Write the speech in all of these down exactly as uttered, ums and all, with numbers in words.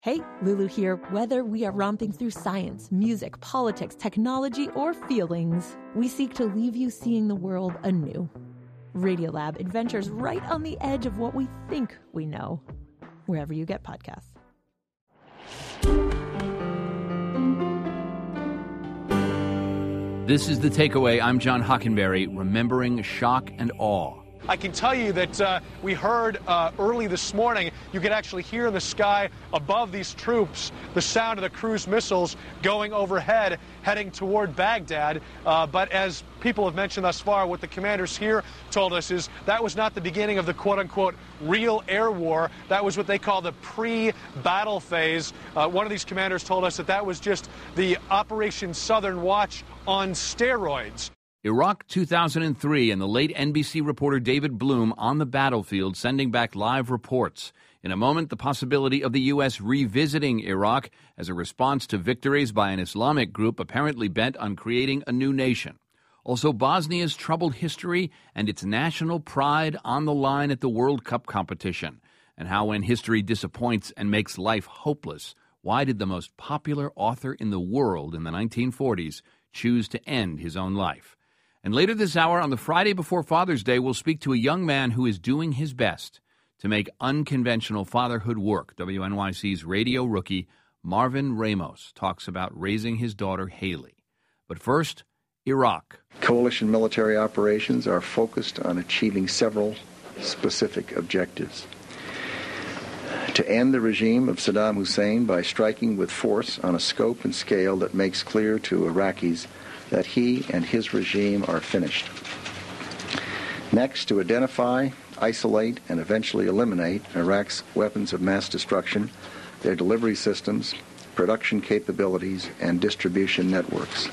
Hey, Lulu here. Whether we are romping through science, music, politics, technology, or feelings, we seek to leave you seeing the world anew. Radiolab adventures right on the edge of what we think we know, wherever you get podcasts. This is The Takeaway. I'm John Hockenberry, remembering shock and awe. I can tell you that uh, we heard uh, early this morning, you could actually hear in the sky above these troops the sound of the cruise missiles going overhead, heading toward Baghdad. Uh, but as people have mentioned thus far, what the commanders here told us is that was not the beginning of the quote-unquote real air war. That was what they call the pre-battle phase. Uh, one of these commanders told us that that was just the Operation Southern Watch on steroids. Iraq two thousand three and the late N B C reporter David Bloom on the battlefield sending back live reports. In a moment, the possibility of the U S revisiting Iraq as a response to victories by an Islamic group apparently bent on creating a new nation. Also, Bosnia's troubled history and its national pride on the line at the World Cup competition. And how when history disappoints and makes life hopeless, why did the most popular author in the world in the nineteen forties choose to end his own life? And later this hour, on the Friday before Father's Day, we'll speak to a young man who is doing his best to make unconventional fatherhood work. W N Y C's radio rookie Marvin Ramos talks about raising his daughter Haley. But first, Iraq. Coalition military operations are focused on achieving several specific objectives. To end the regime of Saddam Hussein by striking with force on a scope and scale that makes clear to Iraqis that he and his regime are finished. Next, to identify, isolate, and eventually eliminate Iraq's weapons of mass destruction, their delivery systems, production capabilities, and distribution networks.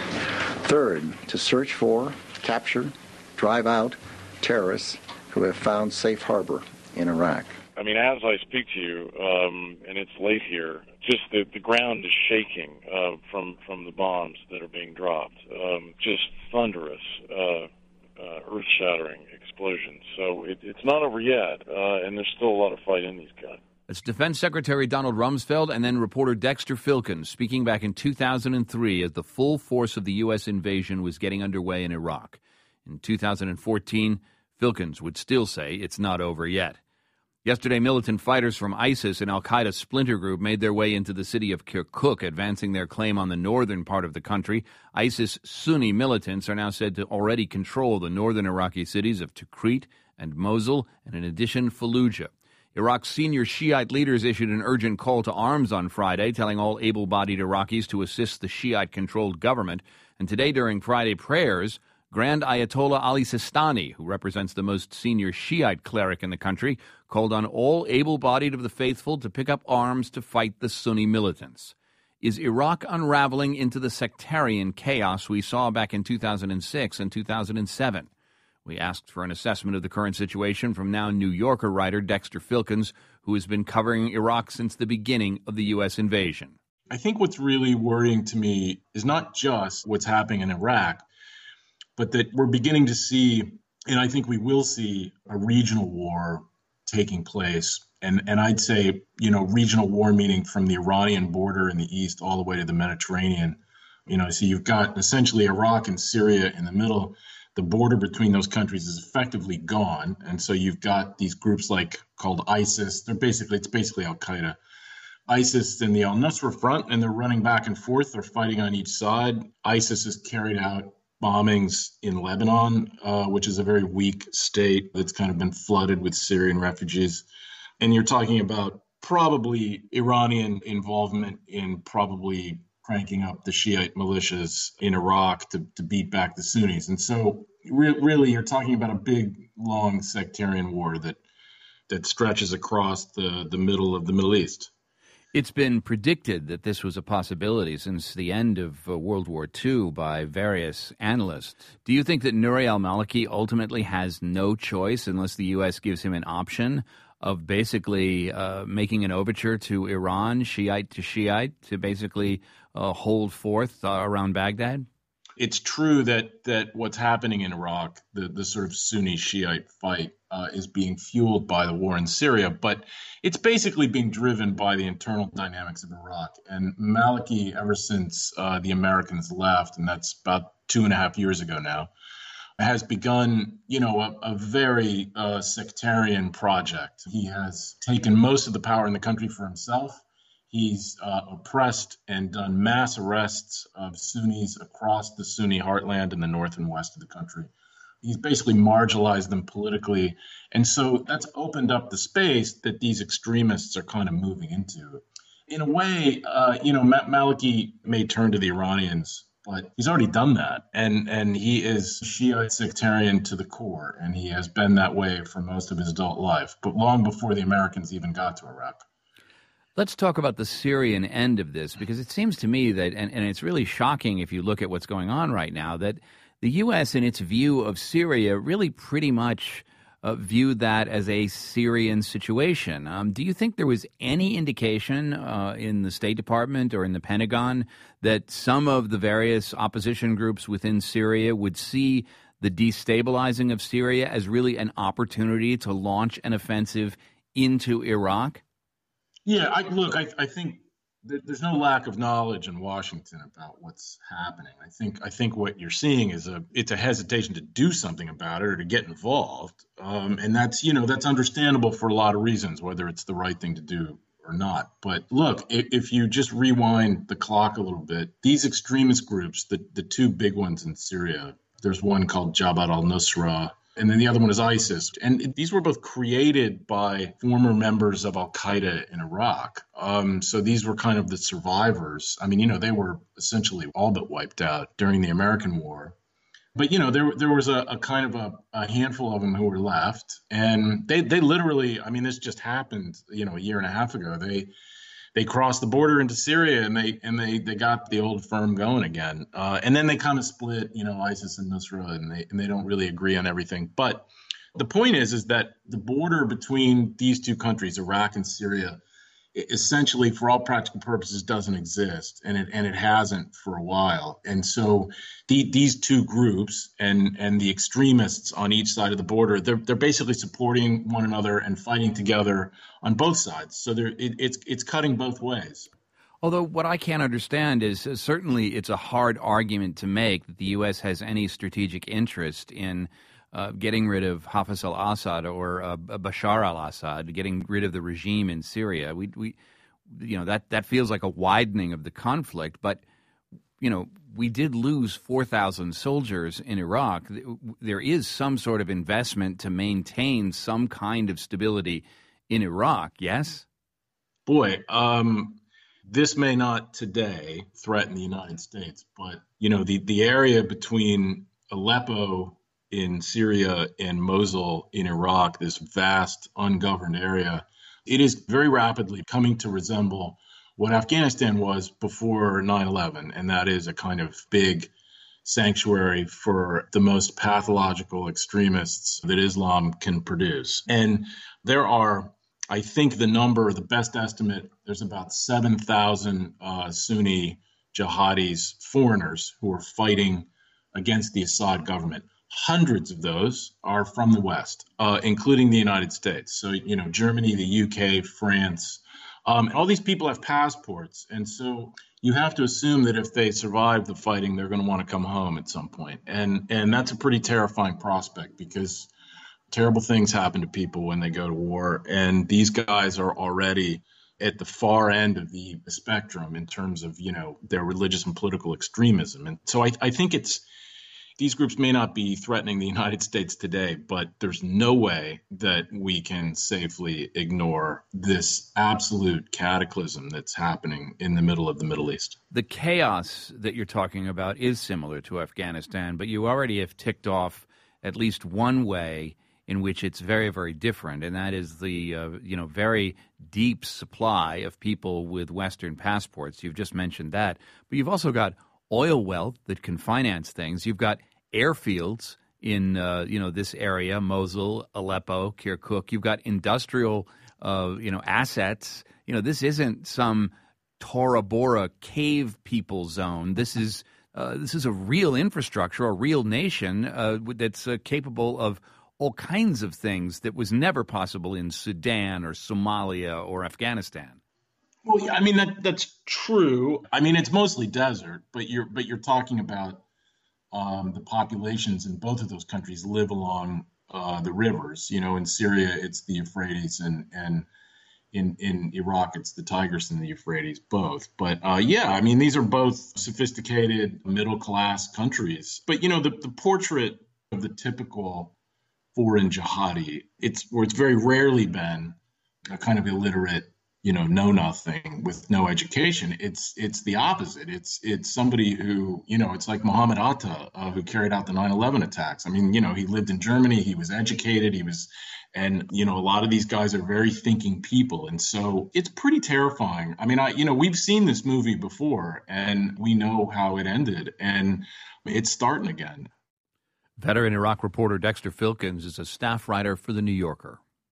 Third, to search for, capture, drive out terrorists who have found safe harbor in Iraq. I mean, as I speak to you, um, and it's late here, just the, the ground is shaking uh, from from the bombs that are being dropped. Um, just thunderous, uh, uh, earth-shattering explosions. So it, it's not over yet, uh, and there's still a lot of fight in these guys. It's Defense Secretary Donald Rumsfeld and then reporter Dexter Filkins speaking back in two thousand three as the full force of the U S invasion was getting underway in Iraq. In two thousand fourteen, Filkins would still say it's not over yet. Yesterday, militant fighters from ISIS, an al-Qaeda splinter group, made their way into the city of Kirkuk, advancing their claim on the northern part of the country. ISIS Sunni militants are now said to already control the northern Iraqi cities of Tikrit and Mosul, and in addition, Fallujah. Iraq's senior Shiite leaders issued an urgent call to arms on Friday, telling all able-bodied Iraqis to assist the Shiite-controlled government. And today, during Friday prayers, Grand Ayatollah Ali Sistani, who represents the most senior Shiite cleric in the country, called on all able-bodied of the faithful to pick up arms to fight the Sunni militants. Is Iraq unraveling into the sectarian chaos we saw back in two thousand six and two thousand seven? We asked for an assessment of the current situation from now New Yorker writer Dexter Filkins, who has been covering Iraq since the beginning of the U S invasion. I think what's really worrying to me is not just what's happening in Iraq, but that we're beginning to see, and I think we will see, a regional war taking place. And and I'd say, you know, regional war meaning from the Iranian border in the east all the way to the Mediterranean. You know, so you've got essentially Iraq and Syria in the middle. The border between those countries is effectively gone. And so you've got these groups like called ISIS. They're basically, it's basically Al-Qaeda. ISIS and the al-Nusra front, and they're running back and forth. They're fighting on each side. ISIS has carried out bombings in Lebanon, uh, which is a very weak state that's kind of been flooded with Syrian refugees. And you're talking about probably Iranian involvement in probably cranking up the Shiite militias in Iraq to, to beat back the Sunnis. And so re- really you're talking about a big, long sectarian war that that stretches across the, the middle of the Middle East. It's been predicted that this was a possibility since the end of uh, World War Two by various analysts. Do you think that Nouri al-Maliki ultimately has no choice unless the U S gives him an option of basically uh, making an overture to Iran, Shiite to Shiite, to basically uh, hold forth uh, around Baghdad? It's true that that what's happening in Iraq, the, the sort of Sunni Shiite fight, uh, is being fueled by the war in Syria, but it's basically being driven by the internal dynamics of Iraq. And Maliki, ever since uh, the Americans left, and that's about two and a half years ago now, has begun, you know, a, a very uh, sectarian project. He has taken most of the power in the country for himself. He's uh, oppressed and done mass arrests of Sunnis across the Sunni heartland in the north and west of the country. He's basically marginalized them politically. And so that's opened up the space that these extremists are kind of moving into. In a way, uh, you know, Maliki may turn to the Iranians, but he's already done that. And and he is Shiite sectarian to the core, and he has been that way for most of his adult life, but long before the Americans even got to Iraq. Let's talk about the Syrian end of this, because it seems to me that, and, and it's really shocking if you look at what's going on right now, that the U S in its view of Syria really pretty much uh, viewed that as a Syrian situation. Um, do you think there was any indication uh, in the State Department or in the Pentagon that some of the various opposition groups within Syria would see the destabilizing of Syria as really an opportunity to launch an offensive into Iraq? Yeah, I, look, I, I think th- there's no lack of knowledge in Washington about what's happening. I think I think what you're seeing is a it's a hesitation to do something about it or to get involved, um, and that's you know that's understandable for a lot of reasons, whether it's the right thing to do or not. But look, if, if you just rewind the clock a little bit, these extremist groups, the the two big ones in Syria, there's one called Jabhat al-Nusra, and then the other one is ISIS. And these were both created by former members of al-Qaeda in Iraq. Um, so these were kind of the survivors. I mean, you know, they were essentially all but wiped out during the American war. But, you know, there there was a, a kind of a, a handful of them who were left. And they, they literally, I mean, this just happened, you know, a year and a half ago. They They crossed the border into Syria, and they and they, they got the old firm going again. Uh, and then they kind of split, you know, ISIS and Nusra, and they and they don't really agree on everything. But the point is, is that the border between these two countries, Iraq and Syria, essentially, for all practical purposes, doesn't exist, and it and it hasn't for a while. And so the, these two groups and and the extremists on each side of the border, they're they're basically supporting one another and fighting together on both sides. So there it, it's it's cutting both ways. Although what I can't understand is uh, certainly it's a hard argument to make that the U S has any strategic interest in Uh, getting rid of Hafez al-Assad or uh, Bashar al-Assad, getting rid of the regime in Syria. We, we, you know, that, that feels like a widening of the conflict. But, you know, we did lose four thousand soldiers in Iraq. There is some sort of investment to maintain some kind of stability in Iraq, yes? Boy, um, this may not today threaten the United States, but, you know, the, the area between Aleppo in Syria and Mosul in Iraq, this vast ungoverned area, it is very rapidly coming to resemble what Afghanistan was before nine eleven, and that is a kind of big sanctuary for the most pathological extremists that Islam can produce. And there are, I think the number, the best estimate, there's about seven thousand uh, Sunni jihadis, foreigners, who are fighting against the Assad government. Hundreds of those are from the West, uh, including the United States. So, you know, Germany, the U K, France, um, and all these people have passports. And so you have to assume that if they survive the fighting, they're going to want to come home at some point. And, and that's a pretty terrifying prospect, because terrible things happen to people when they go to war. And these guys are already at the far end of the spectrum in terms of, you know, their religious and political extremism. And so I, I think it's, these groups may not be threatening the United States today, but there's no way that we can safely ignore this absolute cataclysm that's happening in the middle of the Middle East. The chaos that you're talking about is similar to Afghanistan, but you already have ticked off at least one way in which it's very, very different, and that is the uh, you know very deep supply of people with Western passports. You've just mentioned that, but you've also got oil wealth that can finance things. You've got airfields in uh, you know this area, Mosul, Aleppo, Kirkuk. You've got industrial uh, you know assets. You know this isn't some Tora Bora cave people zone. This is uh, this is a real infrastructure, a real nation uh, that's uh, capable of all kinds of things that was never possible in Sudan or Somalia or Afghanistan. Well, yeah, I mean that that's true. I mean it's mostly desert, but you're but you're talking about um, the populations in both of those countries live along uh, the rivers. You know, in Syria it's the Euphrates, and and in in Iraq it's the Tigris and the Euphrates, both. But uh, yeah, I mean these are both sophisticated middle class countries. But you know the the portrait of the typical foreign jihadi, it's where it's very rarely been a kind of illiterate, you know, know nothing with no education. It's it's the opposite. It's it's somebody who, you know, it's like Muhammad Atta, uh, who carried out the nine eleven attacks. I mean, you know, he lived in Germany. He was educated. He was, and you know, a lot of these guys are very thinking people, and so it's pretty terrifying. I mean, I you know, we've seen this movie before, and we know how it ended, and it's starting again. Veteran Iraq reporter Dexter Filkins is a staff writer for The New Yorker.